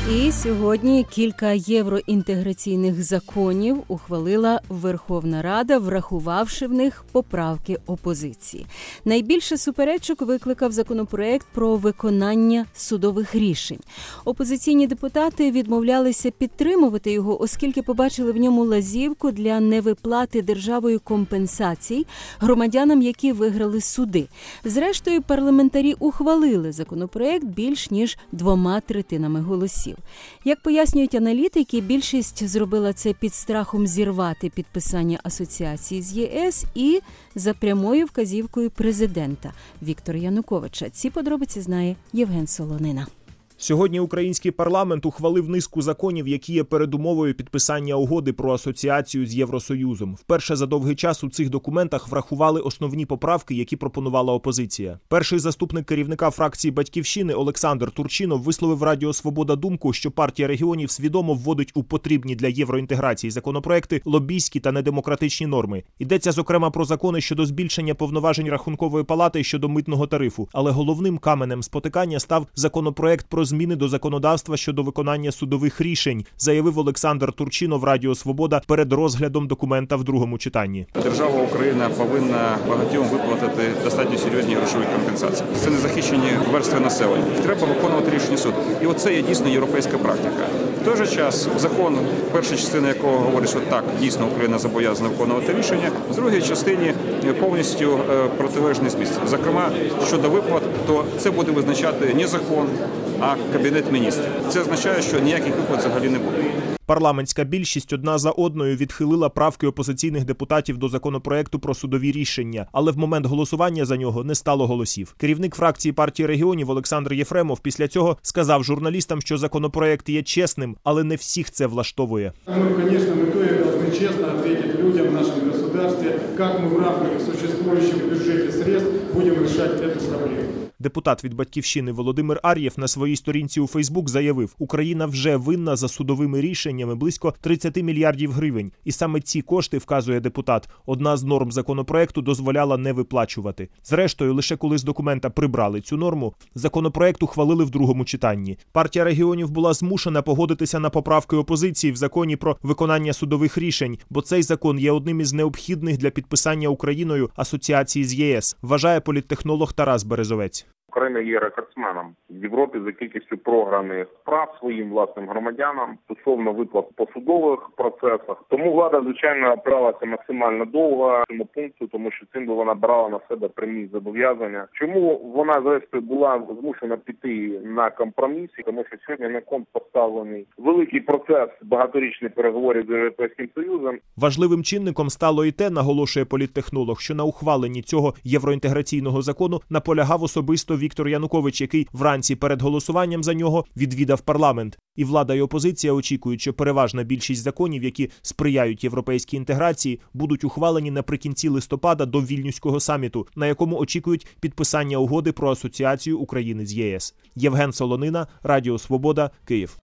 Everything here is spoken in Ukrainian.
І сьогодні кілька євроінтеграційних законів ухвалила Верховна Рада, врахувавши в них поправки опозиції. Найбільше суперечок викликав законопроект про виконання судових рішень. Опозиційні депутати відмовлялися підтримувати його, оскільки побачили в ньому лазівку для невиплати державою компенсацій громадянам, які виграли суди. Зрештою, парламентарі ухвалили законопроект більш ніж 2/3 голосів. Як пояснюють аналітики, більшість зробила це під страхом зірвати підписання асоціації з ЄС і за прямою вказівкою президента Віктора Януковича. Ці подробиці знає Євген Солонина. Сьогодні український парламент ухвалив низку законів, які є передумовою підписання угоди про асоціацію з Євросоюзом. Вперше за довгий час у цих документах врахували основні поправки, які пропонувала опозиція. Перший заступник керівника фракції «Батьківщини» Олександр Турчинов висловив Радіо Свобода думку, що партія регіонів свідомо вводить у потрібні для євроінтеграції законопроекти лобійські та недемократичні норми. Йдеться, зокрема, про закони щодо збільшення повноважень Рахункової палати щодо митного тарифу. Але головним каменем спотикання став законопроект про зміни до законодавства щодо виконання судових рішень, заявив Олександр Турчинов Радіо Свобода перед розглядом документа в другому читанні. Держава Україна повинна багатьом виплатити достатньо серйозні грошові компенсації. Це незахищені верстви населення. Треба виконувати рішення суду. І оце є дійсно європейська практика. В той же час закон, перша частина якого говорить, що так, дійсно Україна зобов'язана виконувати рішення, в другій частині повністю протилежний зміст. Зокрема, щодо виплат, то це буде визначати не закон, а Кабінет міністрів. Це означає, що ніяких виплат взагалі не буде. Парламентська більшість одна за одною відхилила правки опозиційних депутатів до законопроекту про судові рішення, але в момент голосування за нього не стало голосів. Керівник фракції партії регіонів Олександр Єфремов після цього сказав журналістам, що законопроект є чесним, але не всіх це влаштовує. Ми, звісно, повинні чесно відповідати людям в нашому державі, як ми в рамках существуючих бюджетних средств будемо вирішувати цю проблему. Депутат від «Батьківщини» Володимир Ар'єв на своїй сторінці у Фейсбук заявив, Україна вже винна за судовими рішеннями близько 30 мільярдів гривень. І саме ці кошти, вказує депутат, одна з норм законопроекту дозволяла не виплачувати. Зрештою, лише коли з документа прибрали цю норму, законопроект ухвалили в другому читанні. Партія регіонів була змушена погодитися на поправки опозиції в законі про виконання судових рішень, бо цей закон є одним із необхідних для підписання Україною асоціації з ЄС, вважає політтехнолог Тарас Березовець. Україна є рекордсменом в Європі за кількістю програних справ своїм власним громадянам стосовно виплат по судових процесах. Тому влада, звичайно, опиралася максимально довго цьому пункту, тому що цим би вона брала на себе прямі зобов'язання. Чому вона, зрештою, була змушена піти на компроміс? Тому що сьогодні на кон поставлений великий процес багаторічних переговорів з Європейським Союзом. Важливим чинником стало і те, наголошує політтехнолог, що на ухваленні цього євроінтеграційного закону наполягав особисто Віктор Янукович, який вранці перед голосуванням за нього відвідав парламент. І влада і опозиція очікують, що переважна більшість законів, які сприяють європейській інтеграції, будуть ухвалені наприкінці листопада до Вільнюського саміту, на якому очікують підписання угоди про асоціацію України з ЄС. Євген Солонина, Радіо Свобода, Київ.